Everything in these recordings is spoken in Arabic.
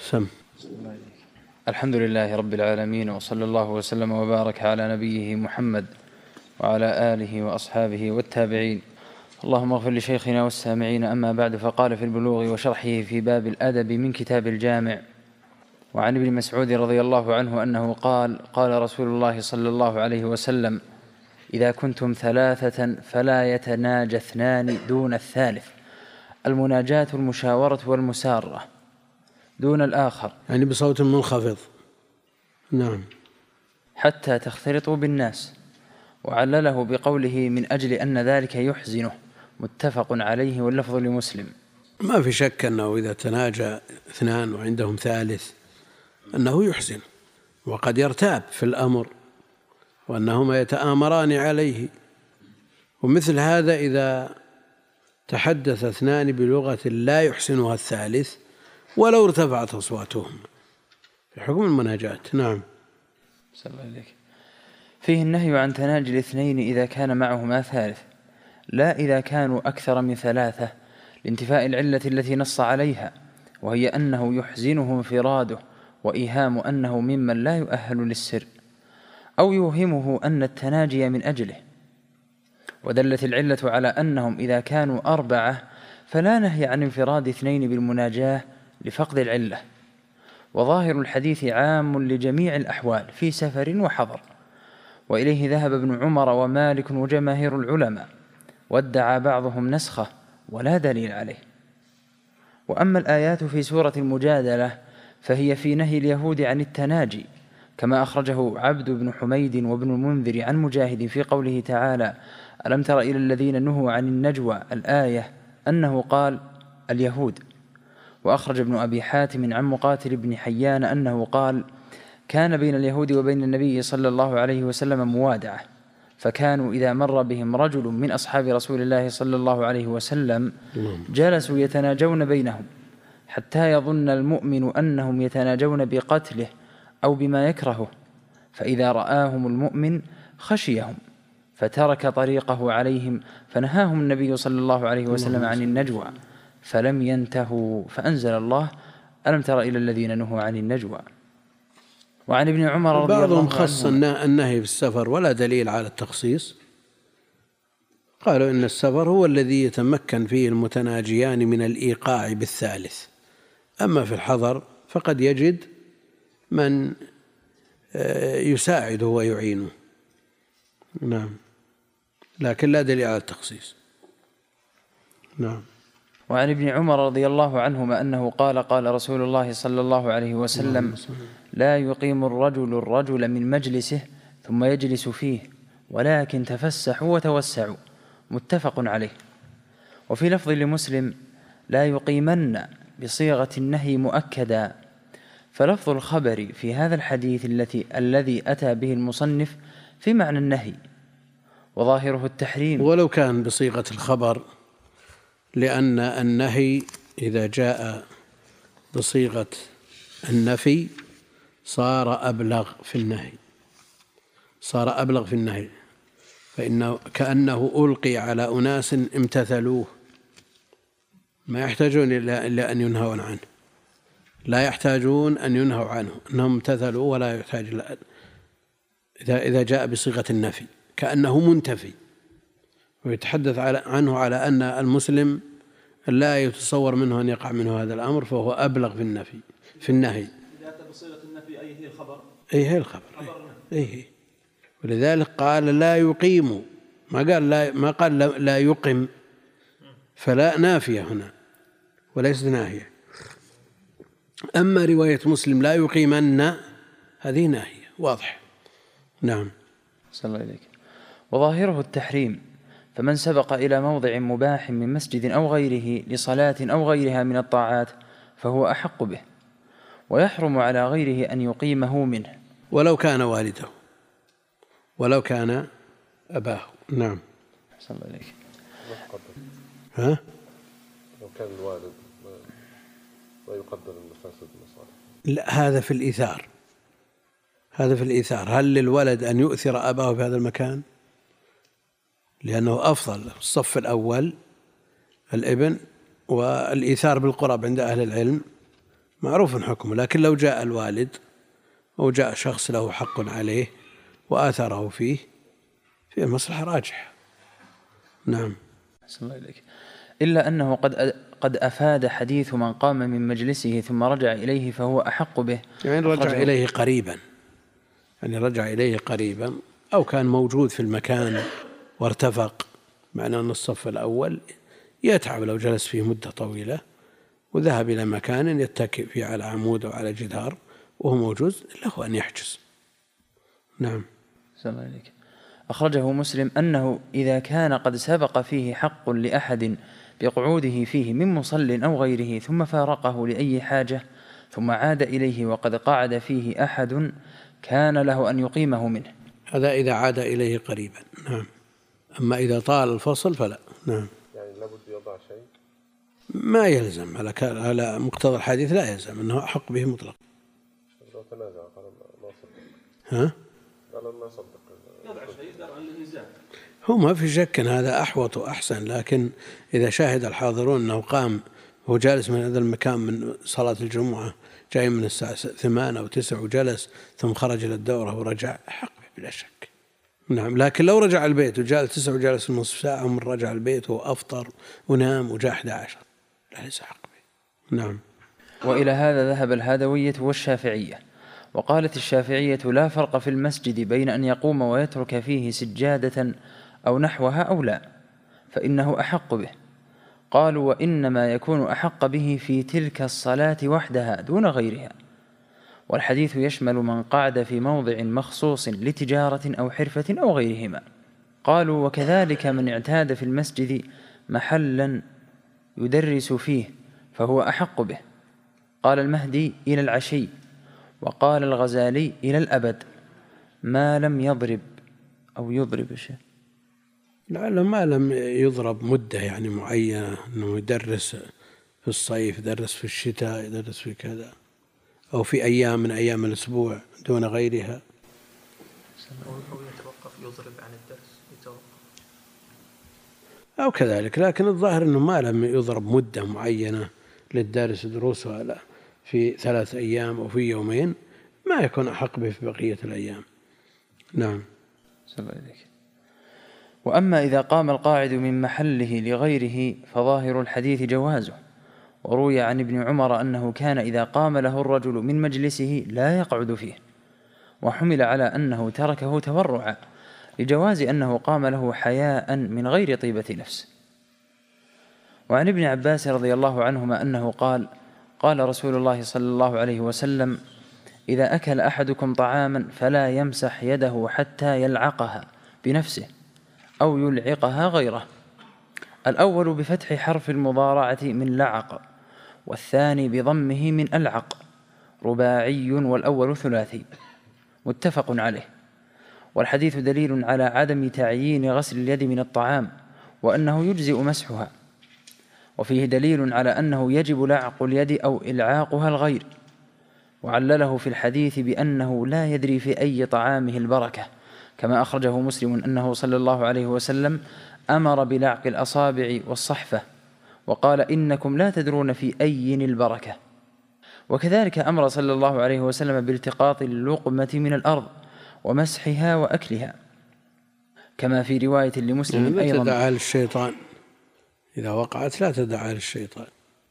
سم. الحمد لله رب العالمين، وصلى الله وسلم وبارك على نبيه محمد وعلى آله وأصحابه والتابعين. اللهم اغفر لشيخنا والسامعين. أما بعد، فقال في البلوغ وشرحه في باب الأدب من كتاب الجامع: وعن ابن مسعود رضي الله عنه أنه قال: قال رسول الله صلى الله عليه وسلم: إذا كنتم ثلاثة فلا يتناجى اثنان دون الثالث. المناجاة المشاورة والمسارة دون الآخر، يعني بصوت منخفض. نعم. حتى تختلطوا بالناس. وعلله بقوله: من أجل أن ذلك يحزنه. متفق عليه، واللفظ لمسلم. ما في شك أنه إذا تناجى اثنان وعندهم ثالث أنه يحزن، وقد يرتاب في الأمر، وأنهما يتآمران عليه. ومثل هذا إذا تحدث اثنان بلغة لا يحسنها الثالث ولو ارتفعت أصواتهم، في حكم المناجاة. نعم. صلى الله عليك. فيه النهي عن تناجي الاثنين إذا كان معهما ثالث، لا إذا كانوا أكثر من ثلاثة، لانتفاء العلة التي نص عليها، وهي أنه يحزنه انفراده، وإيهام أنه ممن لا يؤهل للسر، أو يوهمه أن التناجي من أجله. ودلت العلة على أنهم إذا كانوا أربعة فلا نهي عن انفراد اثنين بالمناجاة لفقد العلة. وظاهر الحديث عام لجميع الأحوال في سفر وحضر، وإليه ذهب ابن عمر ومالك وجماهير العلماء، وادعى بعضهم نسخه ولا دليل عليه. وأما الآيات في سورة المجادلة فهي في نهي اليهود عن التناجي، كما أخرجه عبد بن حميد وابن المنذر عن مجاهد في قوله تعالى: ألم تر إلى الذين نهوا عن النجوى، الآية، أنه قال اليهود. وأخرج ابن أبي حاتم عن مقاتل بن حيان أنه قال: كان بين اليهود وبين النبي صلى الله عليه وسلم موادعة، فكانوا إذا مر بهم رجل من أصحاب رسول الله صلى الله عليه وسلم جلسوا يتناجون بينهم، حتى يظن المؤمن أنهم يتناجون بقتله أو بما يكرهه، فإذا رآهم المؤمن خشيهم فترك طريقه عليهم، فنهاهم النبي صلى الله عليه وسلم عن النجوى، فلم ينتهوا، فأنزل الله: ألم تر إلى الذين نهوا عن النجوى. وعن ابن عمر رضي الله عنه، بعضهم خص النهي في السفر ولا دليل على التخصيص، قالوا إن السفر هو الذي يتمكن فيه المتناجيان من الإيقاع بالثالث، أما في الحضر فقد يجد من يساعده ويعينه. نعم، لكن لا دليل على التخصيص. نعم. وعن ابن عمر رضي الله عنهما أنه قال: قال رسول الله صلى الله عليه وسلم: لا يقيم الرجل من مجلسه ثم يجلس فيه، ولكن تفسحوا وتوسعوا. متفق عليه. وفي لفظ لمسلم: لا يقيمن بصيغة النهي مؤكدا. فلفظ الخبر في هذا الحديث الذي أتى به المصنف في معنى النهي، وظاهره التحريم، ولو كان بصيغة الخبر، لأن النهي إذا جاء بصيغة النفي صار أبلغ في النهي، فإنه كأنه ألقي على أناس امتثلوه، ما يحتاجون إلا أن ينهون عنه، لا يحتاجون أن ينهوا عنه، أنهم امتثلوا ولا يحتاج إذا جاء بصيغة النفي كأنه منتفي، ويتحدث عنه على أن المسلم لا يتصور منه أن يقع منه هذا الأمر، فهو أبلغ في النهي. إذا أتى بصيغة النفي أي هي الخبر، هي الخبر. هي. ولذلك قال لا يقيم، ما قال لا يقم، فلا نافية هنا وليست ناهية. أما رواية مسلم لا يقيمن، هذه ناهية واضح. نعم. صلى الله عليك. وظاهره التحريم، فمن سبق إلى موضع مباح من مسجد أو غيره لصلاة أو غيرها من الطاعات فهو أحق به، ويحرم على غيره أن يقيمه منه، ولو كان والده، ولو كان أباه. نعم. صلى الله عليك. لو كان الوالد لا يقدر المفاسد المصالح. لا، هذا في الإيثار. هل للولد أن يؤثر أباه في هذا المكان؟ لأنه أفضل في الصف الأول الابن، والإيثار بالقرب عند أهل العلم معروف حكمه. لكن لو جاء الوالد أو جاء شخص له حق عليه وآثره فيه المصلحة راجحة. نعم. أحسن الله إليك. إلا أنه قد أفاد حديث من قام من مجلسه ثم رجع إليه فهو أحق به، يعني رجع إليه قريبا، يعني رجع إليه قريبا أو كان موجود في المكان وارتفق، معنى أن الصف الأول يتعب لو جلس فيه مدة طويلة وذهب إلى مكان يتكئ فيه على عمود أو على جدار وهو موجود، له أن يحجز. نعم. أحسن الله إليك. أخرجه مسلم أنه إذا كان قد سبق فيه حق لأحد بقعوده فيه من مصل أو غيره ثم فارقه لأي حاجة ثم عاد إليه وقد قعد فيه أحد كان له أن يقيمه منه. هذا إذا عاد إليه قريبا. نعم. أما إذا طال الفصل فلا. نعم. يعني لابد يضع شيء ما يلزم على مقتضى الحديث، لا يلزم أنه أحق به مطلق. لو تنازع قال ما صدق. ها؟ قال ما صدق. يضع شيء درءا للنزاع. هو ما في شك أن هذا أحوط وأحسن، لكن إذا شاهد الحاضرون أنه قام هو جالس من هذا المكان من صلاة الجمعة جاي من الساعة 8 أو 9 وجلس ثم خرج إلى الدورة ورجع، حق بلا شك. نعم. لكن لو رجع البيت وجاء 9 وجلس نصف ساعة ومن رجع البيت وأفطر ونام وجاء 11 لا ليس حق به. نعم. وإلى هذا ذهب الهادوية والشافعية. وقالت الشافعية لا فرق في المسجد بين أن يقوم ويترك فيه سجادة أو نحوها أو لا، فإنه أحق به. قالوا وإنما يكون أحق به في تلك الصلاة وحدها دون غيرها، والحديث يشمل من قعد في موضع مخصوص لتجارة أو حرفة أو غيرهما. قالوا وكذلك من اعتاد في المسجد محلا يدرس فيه فهو أحق به. قال المهدي إلى العشي، وقال الغزالي إلى الأبد ما لم يضرب أو يضرب شيء. لعله ما لم يضرب مدة يعني معينة، أنه يدرس في الصيف، يدرس في الشتاء، يدرس في كذا، أو في أيام من أيام الأسبوع دون غيرها. أو يتوقف، يضرب عن الدرس، يتوقف أو كذلك. لكن الظاهر أنه ما لم يضرب مدة معينة للدارس دروسها في 3 أيام أو في يومين، ما يكون أحق به في بقية الأيام. نعم. وأما إذا قام القاعد من محله لغيره فظاهر الحديث جوازه. وروي عن ابن عمر أنه كان إذا قام له الرجل من مجلسه لا يقعد فيه، وحمل على أنه تركه تورعا لجواز أنه قام له حياء من غير طيبة نفس. وعن ابن عباس رضي الله عنهما أنه قال قال رسول الله صلى الله عليه وسلم إذا أكل أحدكم طعاما فلا يمسح يده حتى يلعقها بنفسه أو يلعقها غيره. الأول بفتح حرف المضارعة من لعق، والثاني بضمه من ألعق، رباعي والأول ثلاثي، متفق عليه. والحديث دليل على عدم تعيين غسل اليد من الطعام، وأنه يجزئ مسحها. وفيه دليل على أنه يجب لعق اليد أو إلعاقها الغير. وعلله في الحديث بأنه لا يدري في أي طعامه البركة، كما أخرجه مسلم أنه صلى الله عليه وسلم أمر بلعق الأصابع والصحفة، وقال إنكم لا تدرون في أي البركة. وكذلك أمر صلى الله عليه وسلم بالتقاط اللقمة من الأرض ومسحها وأكلها، كما في رواية لمسلم لا أيضا تدعها للشيطان، إذا وقعت لا تدعها للشيطان.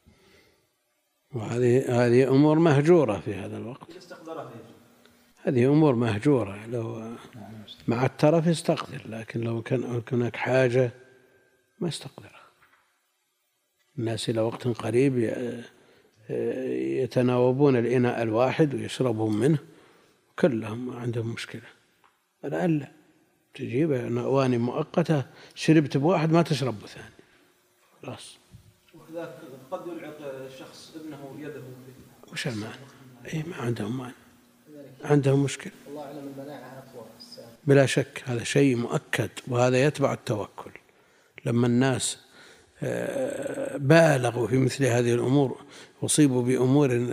وهذه أمور مهجورة في هذا الوقت، هذه أمور مهجورة. لو مع الترف يستقدر، لكن لو كان هناك حاجة ما يستقدرها. الناس إلى وقت قريب يتناوبون الإناء الواحد ويشربون منه، كلهم ما عندهم مشكلة. الآن لا، تجيب أواني مؤقتة، شربت بواحد ما تشرب بثاني خلاص. وكذلك قد يلعق الشخص ابنه يده. وش المانع؟ أي ما عندهم مانع، عندهم مشكلة. الله أعلم المناعة أقوى بلا شك، هذا شيء مؤكد، وهذا يتبع التوكل. لما الناس بالغوا في مثل هذه الأمور وصيبوا بأمور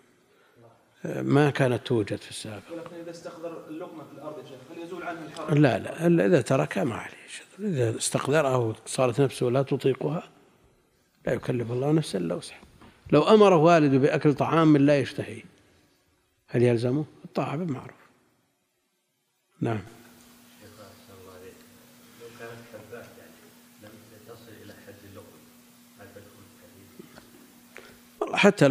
ما كانت توجد في السابق. ولكن إذا استقدر اللقمة في الأرض هل يزول عنه الحرج؟ لا، إذا تركها ما عليه. إذا استقدرها وصارت نفسه لا تطيقها لا يكلف الله نفسا إلا وسعها. لو أمره والده بأكل طعام لا يشتهيه هل يلزمه؟ الطاعة بالمعروف. نعم. لو كانت حبات لم تصل إلى حد اللقم هل تدخل الحديث؟ والله حتى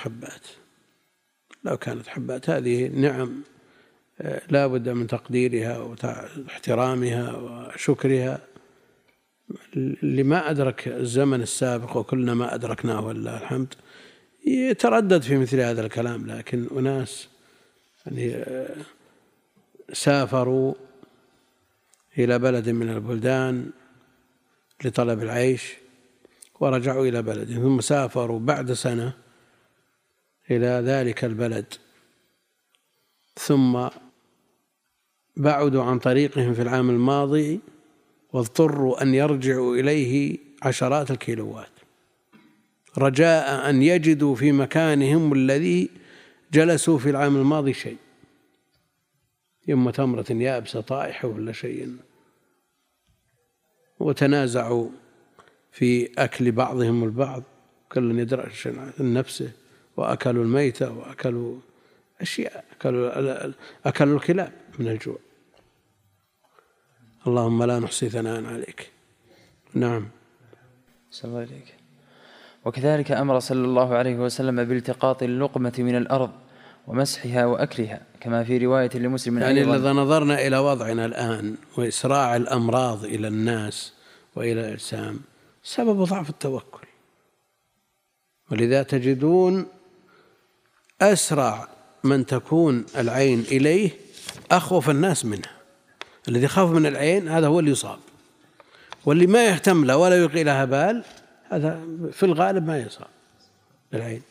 لو كانت حبات هذه نعم لا بد من تقديرها واحترامها وشكرها. اللي ما أدرك الزمن السابق وكلنا ما أدركناه والله الحمد يتردد في مثل هذا الكلام، لكن أناس يعني سافروا إلى بلد من البلدان لطلب العيش ورجعوا إلى بلدهم، ثم سافروا بعد سنة إلى ذلك البلد، ثم بعدوا عن طريقهم في العام الماضي واضطروا أن يرجعوا إليه عشرات الكيلوات رجاء أن يجدوا في مكانهم الذي جلسوا في العام الماضي شيء، إما تمرة يابسة طائحة ولا شيء، وتنازعوا في أكل بعضهم البعض، كل يدرس عن نفسه، وأكلوا الميتة وأكلوا أشياء، أكلوا الكلاب من الجوع. اللهم لا نحصي ثناء عليك. نعم. صلى الله عليك. وكذلك أمر صلى الله عليه وسلم بالتقاط اللقمة من الأرض ومسحها وأكلها، كما في رواية لمسلم يعني إذا نظرنا إلى وضعنا الآن وإسراع الأمراض إلى الناس وإلى الأجسام سبب ضعف التوكل، ولذا تجدون أسرع من تكون العين إليه أخوف الناس منها. الذي يخاف من العين هذا هو اللي يصاب، واللي ما يهتم له ولا يلقي لها بال هذا في الغالب ما يصاب بالعين.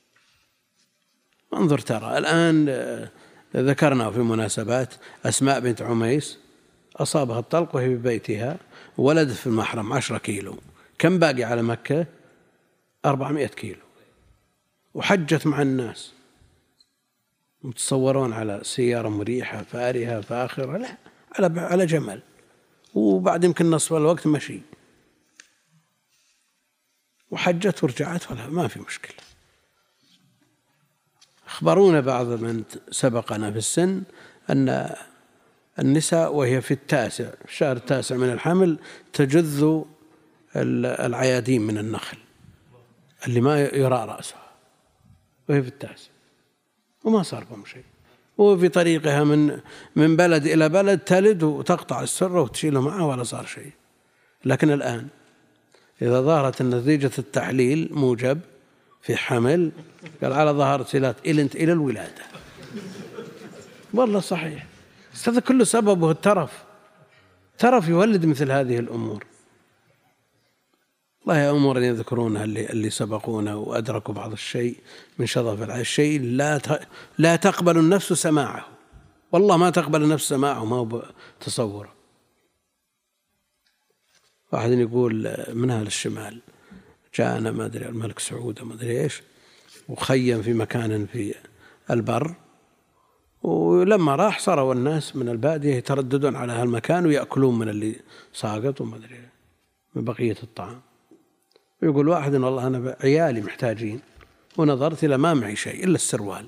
انظر ترى الآن ذكرنا في مناسبات أسماء بنت عميس أصابها الطلق وهي ببيتها، ولدت في المحرم 10 كيلو، كم باقي على مكة؟ 400 كيلو، وحجت مع الناس متصورون على سيارة مريحة فارهة فاخرة، لا، على جمل، وبعد يمكن نصف الوقت مشي، وحجت ورجعت ولا ما في مشكلة. أخبرونا بعض من سبقنا في السن أن النساء وهي في الشهر التاسع من الحمل تجذ العيادين من النخل اللي ما يرى رأسها، وهي في التاسع وما صار بهم شيء، وفي طريقها من بلد إلى بلد تلد وتقطع السرة وتشيله معها ولا صار شيء. لكن الآن إذا ظهرت نتيجة التحليل موجب في حمل قال على ظهر صلات إلى الولادة. والله صحيح، هذا كله سببه الترف يولد مثل هذه الأمور. الله يا أمور يذكرونها اللي سبقونا وأدركوا بعض الشيء من شظف الشيء لا تقبل النفس سماعه، والله ما تقبل النفس سماعه، ما هو تصوره. واحد يقول من أهل الشمال جاءنا ما أدري الملك سعود ما أدري إيش، وخيم في مكان في البر، ولما راح صاروا الناس من البادية يترددون على هالمكان ويأكلون من اللي ساقط وما أدري من بقية الطعام. ويقول واحد والله أنا عيالي محتاجين ونظرت إلى ما معي شيء إلا السروال.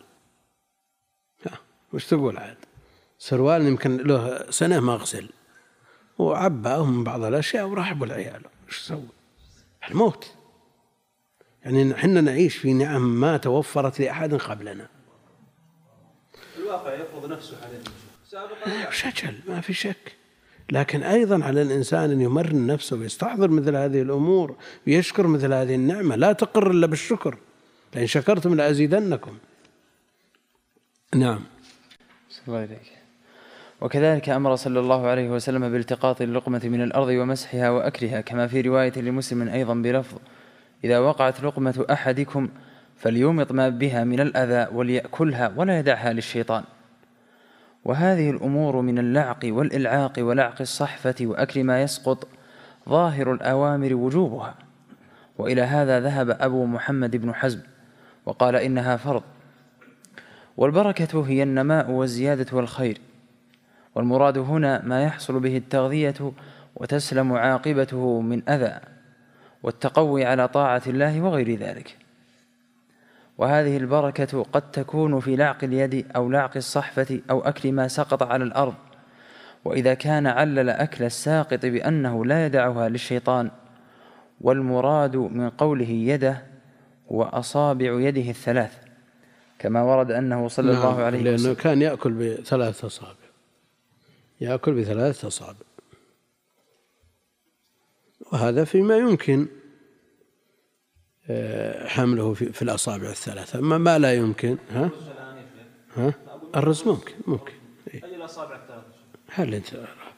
وش تقول عاد؟ سروال يمكن له سنة ما غسل، وعباهم من بعض الأشياء وراح بالعيال. وش سوي؟ الموت. يعني حنا نعيش في نعم ما توفرت لأحد قبلنا. الواقع يفرض نفسه عليه سابقا. شجل ما في شك، لكن أيضا على الإنسان أن يمرن نفسه ويستحضر مثل هذه الأمور ويشكر مثل هذه النعمة، لا تقر إلا بالشكر، لئن شكرتم لأزيدنكم. نعم. صلى الله عليك. وكذلك أمر صلى الله عليه وسلم بالتقاط اللقمة من الأرض ومسحها وأكلها، كما في رواية لمسلم أيضا بلفظ إذا وقعت لقمة أحدكم فليمط ما بها من الأذى وليأكلها ولا يدعها للشيطان. وهذه الأمور من اللعق والإلعاق ولعق الصحفة وأكل ما يسقط ظاهر الأوامر وجوبها، وإلى هذا ذهب أبو محمد بن حزم وقال إنها فرض. والبركة هي النماء والزيادة والخير، والمراد هنا ما يحصل به التغذية وتسلم عاقبته من أذى والتقوي على طاعة الله وغير ذلك. وهذه البركة قد تكون في لعق اليد أو لعق الصحفة أو أكل ما سقط على الأرض. وإذا كان علل أكل الساقط بأنه لا يدعها للشيطان، والمراد من قوله يده هو أصابع يده الثلاث، كما ورد أنه صلى الله عليه وسلم لأنه كان يأكل بثلاث أصابع، يأكل بثلاث أصابع، وهذا فيما يمكن حمله في الأصابع الثلاثة. أما ما لا يمكن الرز ممكن أي الأصابع الثلاثة؟ هل أنت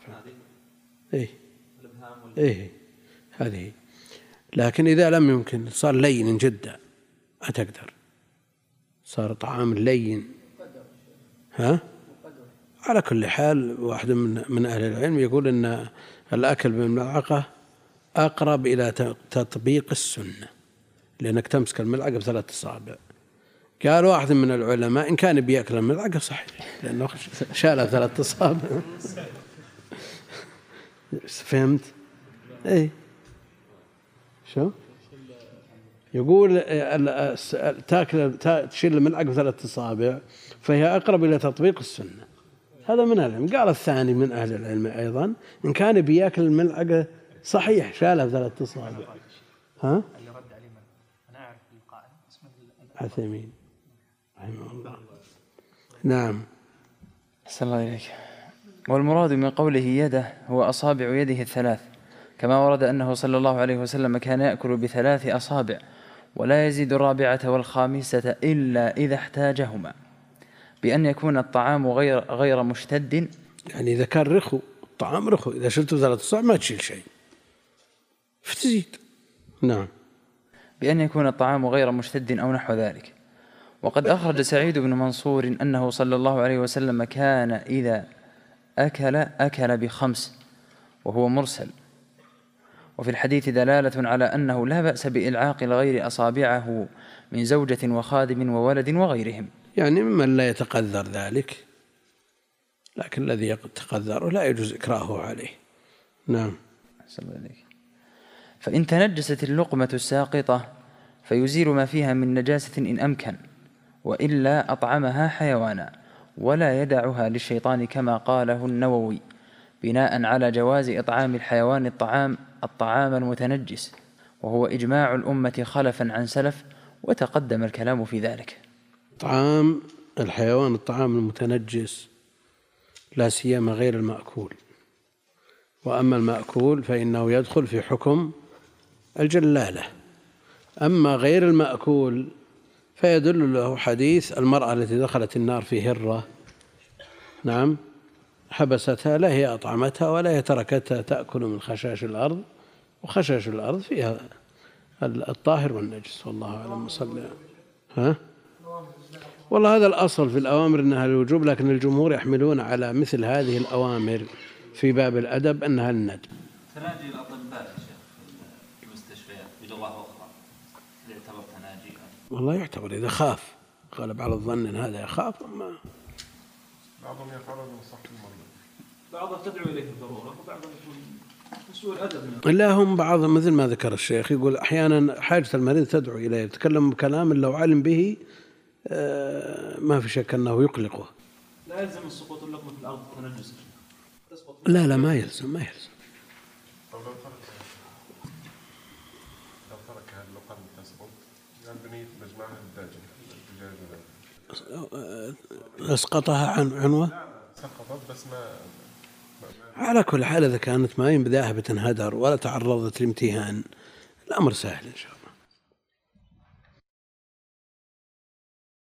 إيه هذه، لكن إذا لم يمكن صار لين جدا ما تقدر، صار طعام لين. على كل حال واحد من أهل العلم يقول أن الأكل بالملعقة أقرب إلى تطبيق السنة، لأنك تمسك الملعقة بثلاث أصابع. قال واحد من العلماء إن كان بيأكل الملعقة صحيح، لأنه شالها بثلاث أصابع. فهمت؟ إيه شو يقول؟ تشيل الملعقة بثلاث أصابع فهي أقرب إلى تطبيق السنة. هذا من العلم. قال الثاني من أهل العلم أيضا إن كان بيأكل الملعقة صحيح شالها بثلاث أصابع. اللي رد عليه أنا أعرف القائل اسمه عثيمين رحمه الله. نعم. أحسن الله إليك. والمراد من قوله يده هو أصابع يده الثلاث، كما ورد أنه صلى الله عليه وسلم كان يأكل بثلاث أصابع ولا يزيد الرابعة والخامسة إلا إذا احتاجهما، بأن يكون الطعام غير مشتد. يعني إذا كان رخو الطعام رخو، إذا شلته ثلاث أصابع ما تشيل شيء فتزيد. نعم. بأن يكون الطعام غير مشتد أو نحو ذلك. وقد أخرج سعيد بن منصور أنه صلى الله عليه وسلم كان إذا أكل بخمس، وهو مرسل. وفي الحديث دلالة على أنه لا بأس بإلعاق الغير أصابعه من زوجة وخادم وولد وغيرهم، يعني ممن لا يتقذر ذلك، لكن الذي يتقذر لا يجوز إكراهه عليه. نعم. فإن تنجست اللقمة الساقطة فيزيل ما فيها من نجاسة إن أمكن، وإلا أطعمها حيوانا ولا يدعها للشيطان، كما قاله النووي بناء على جواز إطعام الحيوان الطعام المتنجس، وهو إجماع الأمة خلفا عن سلف، وتقدم الكلام في ذلك. طعام الحيوان الطعام المتنجس لا سيما غير المأكول، وأما المأكول فإنه يدخل في حكم الجلالة. أما غير المأكول فيدل له حديث المرأة التي دخلت النار في هرة، نعم، حبستها، لا هي أطعمتها ولا هي تركتها تأكل من خشاش الأرض، وخشاش الأرض فيها الطاهر والنجس. والله أعلم. صلى. والله هذا الأصل في الأوامر أنها للوجوب، لكن الجمهور يحملون على مثل هذه الأوامر في باب الأدب أنها الندب. تناجي الأطباء يا شيخ في المستشفيات بلغة أخرى يعتبر تناجي؟ والله يعتبر إذا خاف، غلب على الظن أن هذا يخاف. أما بعضهم يفعلون من صح المريض، بعضهم تدعو إليه الضرورة وبعضهم يكون سوء الأدب. لا، هم بعضهم مثل ما ذكر الشيخ يقول أحيانا حاجة المريض تدعو إليه، يتكلم بكلام لو علم به ما في شك أنه يقلقه. لا يلزم السقوط اللقمة في الأرض تنجس. لا ما يلزم. أو لو ترك هذه اللقمة تسقط يعني بنية مجمعها الداجن أسقطها عنوة. سقطت بس ما على كل حال إذا كانت ما بداها بتنهدر ولا تعرضت لامتهان الأمر سهل إن شاء الله.